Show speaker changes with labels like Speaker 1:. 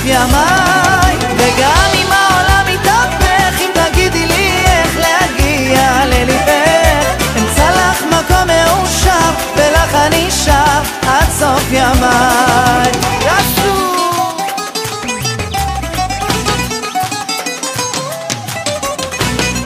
Speaker 1: ימיי. וגם אם העולם מתהפך, אם תגידי לי איך להגיע לליבך, אמצא לך מקום מאושר ולך אני שר עד סוף ימיי.